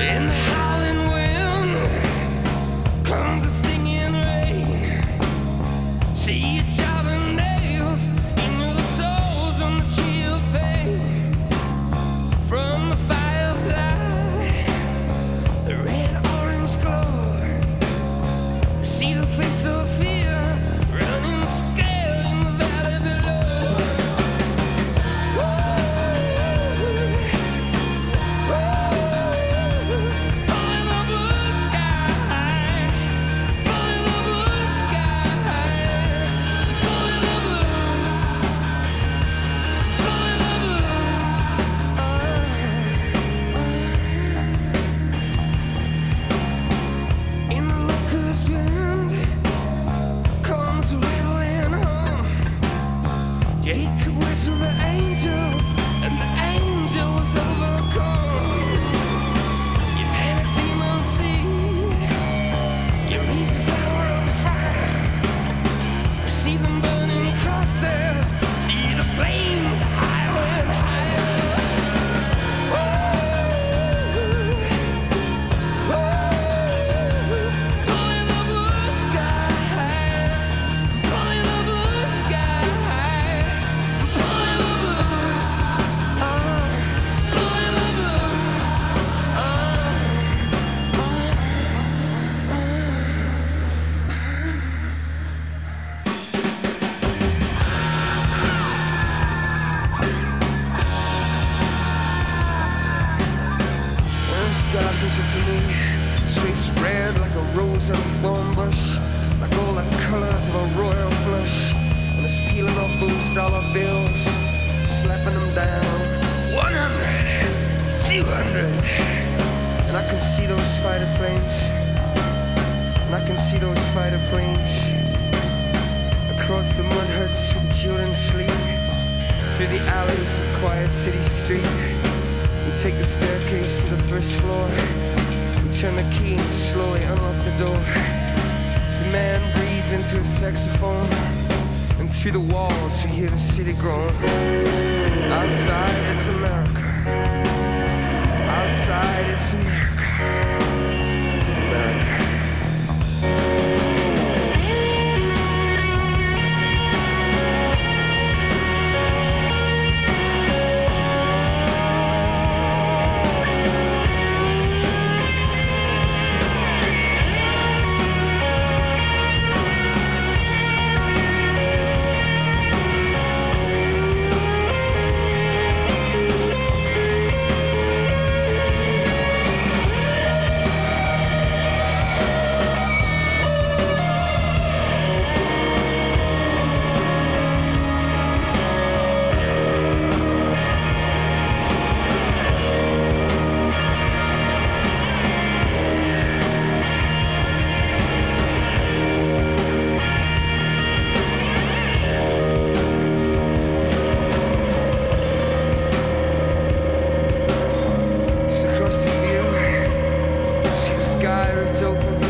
In the howling wind comes the stinging rain. See each other nails into the souls on the chill pain. From the firefly, the red-orange glow. See the face of fear running scared in the valley below. Pulling the blue sky, pulling the blue sky, pulling the blue, pulling the blue. In the locust wind comes a rattling hum. Jacob whistled the angel, and the angel was overcome. You plant a demon seed, you raise the flower on fire. See them burning crosses, see the flames higher and higher. Pulling the blue sky, pulling the blue sky, pulling the blue, pulling the blue. This God visited to me, his face red like a rose on a thorn bush, like all the colors of a royal flush, and it's peeling off those dollar bills, slapping them down. 100, 200, and I can see those fighter planes, and I can see those fighter planes across the mud huts where the children sleep, through the alleys of quiet city street. We take the staircase to the first floor. We turn the key and slowly unlock the door. As the man breathes into his saxophone, and through the walls we hear the city groan. Outside it's America. Outside it's America. America. Across the field, see the sky ripped open.